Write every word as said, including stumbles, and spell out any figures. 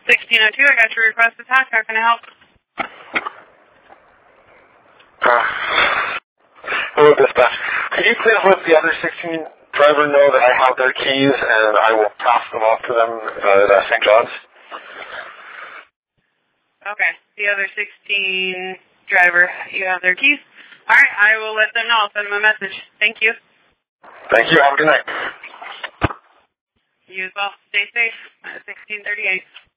sixteen oh two, I got your request attack. How can I help? Uh, hello, dispatch. Could you please let the other sixteen driver know that I have their keys and I will pass them off to them at uh, Saint John's? Okay. The other sixteen driver, you have their keys? All right, I will let them know. I'll send them a message. Thank you. Thank you. Have a good night. You as well. Stay safe. sixteen thirty-eight.